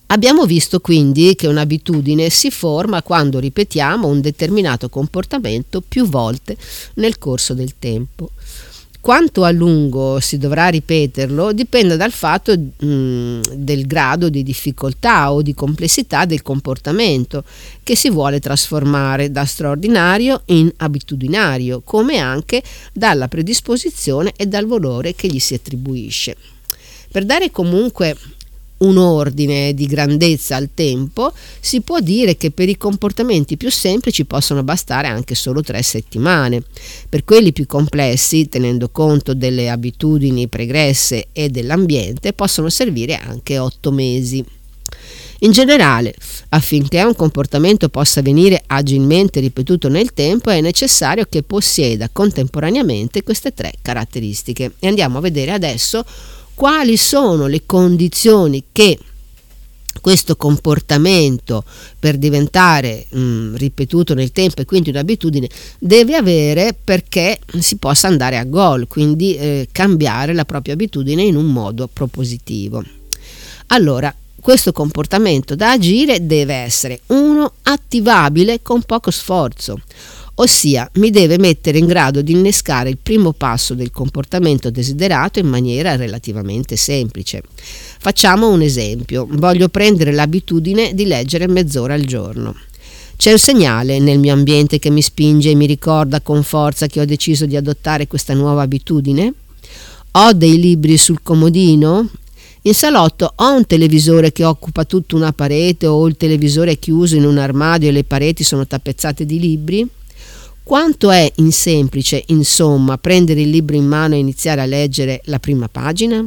Abbiamo visto quindi che un'abitudine si forma quando ripetiamo un determinato comportamento più volte nel corso del tempo. Quanto a lungo si dovrà ripeterlo dipende dal fatto del grado di difficoltà o di complessità del comportamento che si vuole trasformare da straordinario in abitudinario, come anche dalla predisposizione e dal valore che gli si attribuisce. Per dare comunque un ordine di grandezza al tempo, si può dire che per i comportamenti più semplici possono bastare anche solo 3 settimane. Per quelli più complessi, tenendo conto delle abitudini pregresse e dell'ambiente, possono servire anche 8 mesi. In generale, affinché un comportamento possa venire agilmente ripetuto nel tempo, è necessario che possieda contemporaneamente queste 3 caratteristiche. E andiamo a vedere adesso quali sono le condizioni che questo comportamento, per diventare ripetuto nel tempo e quindi un'abitudine, deve avere perché si possa andare a gol, quindi cambiare la propria abitudine in un modo propositivo. Allora, questo comportamento da agire deve essere 1. Attivabile con poco sforzo, ossia mi deve mettere in grado di innescare il primo passo del comportamento desiderato in maniera relativamente semplice. Facciamo un esempio: voglio prendere l'abitudine di leggere mezz'ora al giorno. C'è un segnale nel mio ambiente che mi spinge e mi ricorda con forza che ho deciso di adottare questa nuova abitudine? Ho dei libri sul comodino? In salotto ho un televisore che occupa tutta una parete, o il televisore è chiuso in un armadio e le pareti sono tappezzate di libri? Quanto è in semplice, insomma, prendere il libro in mano e iniziare a leggere la prima pagina?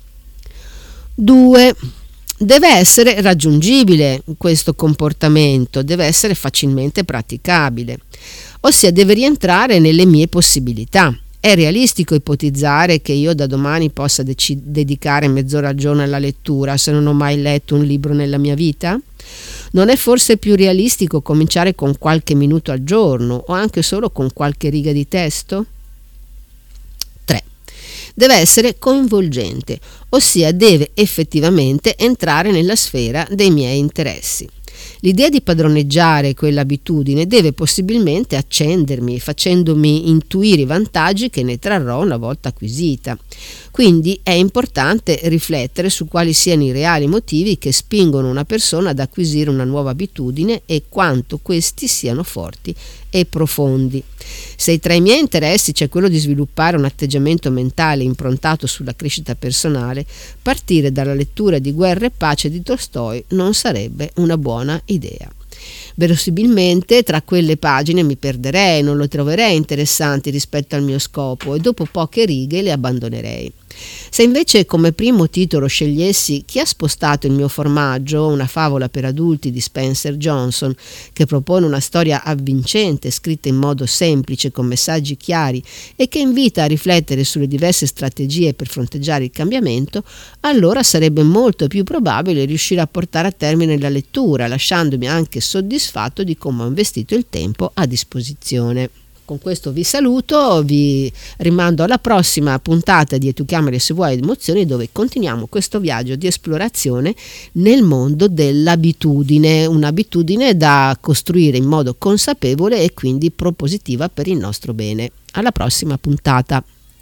2. Deve essere raggiungibile questo comportamento, deve essere facilmente praticabile, ossia deve rientrare nelle mie possibilità. È realistico ipotizzare che io da domani possa dedicare mezz'ora al giorno alla lettura se non ho mai letto un libro nella mia vita? Non è forse più realistico cominciare con qualche minuto al giorno o anche solo con qualche riga di testo? 3. Deve essere coinvolgente, ossia deve effettivamente entrare nella sfera dei miei interessi. L'idea di padroneggiare quell'abitudine deve possibilmente accendermi, facendomi intuire i vantaggi che ne trarrò una volta acquisita. Quindi è importante riflettere su quali siano i reali motivi che spingono una persona ad acquisire una nuova abitudine e quanto questi siano forti e profondi. Se tra i miei interessi c'è quello di sviluppare un atteggiamento mentale improntato sulla crescita personale, partire dalla lettura di Guerra e pace di Tolstoj non sarebbe una buona idea. Verosimilmente tra quelle pagine mi perderei, non le troverei interessanti rispetto al mio scopo e dopo poche righe le abbandonerei. Se invece come primo titolo scegliessi Chi ha spostato il mio formaggio, una favola per adulti di Spencer Johnson, che propone una storia avvincente, scritta in modo semplice, con messaggi chiari e che invita a riflettere sulle diverse strategie per fronteggiare il cambiamento, allora sarebbe molto più probabile riuscire a portare a termine la lettura, lasciandomi anche soddisfatto di come ho investito il tempo a disposizione. Con questo vi saluto, vi rimando alla prossima puntata di E tu chiamali se vuoi emozioni, dove continuiamo questo viaggio di esplorazione nel mondo dell'abitudine, un'abitudine da costruire in modo consapevole e quindi propositiva per il nostro bene. Alla prossima puntata.